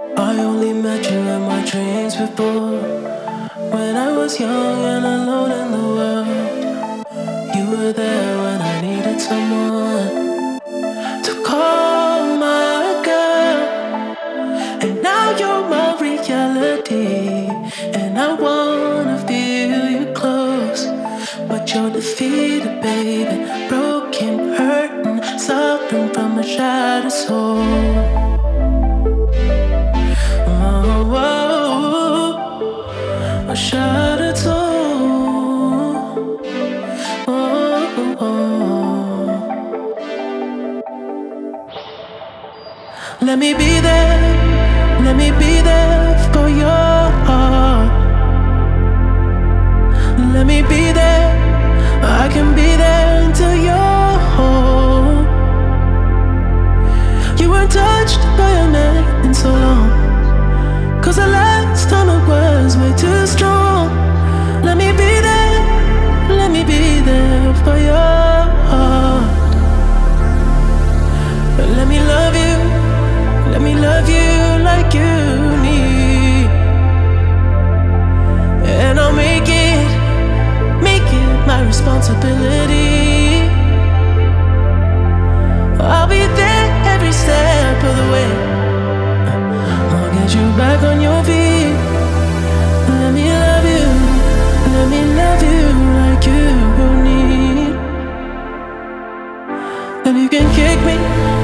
I only met you in my dreams before. When I was young and alone in the world, you were there when I needed someone to call my girl. And now you're my reality, and I wanna feel you close. But you're defeated, baby, broken, hurting, suffering from a shattered soul. Oh, a shattered soul. Oh, oh. Let me be there. Let me be there for your heart. Let me be there. I can be there until you're home. You weren't touched by a man in so long, 'cause the last time it was way too strong. Let me be there. Let me be there for your heart. Let me love you. Let me love you like you need. And I'll make it my responsibility. I'll be there every step of the way. I'll get you back on your feet. Let me love you. Let me love you like you need. And you can kick me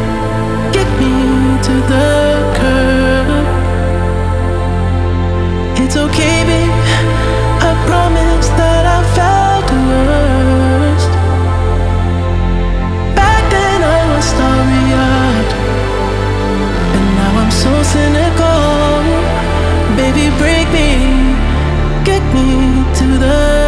to the curb. It's okay, babe. I promise that I felt the worst. Back then I was starry-eyed, and now I'm so cynical. Baby, break me, get me to the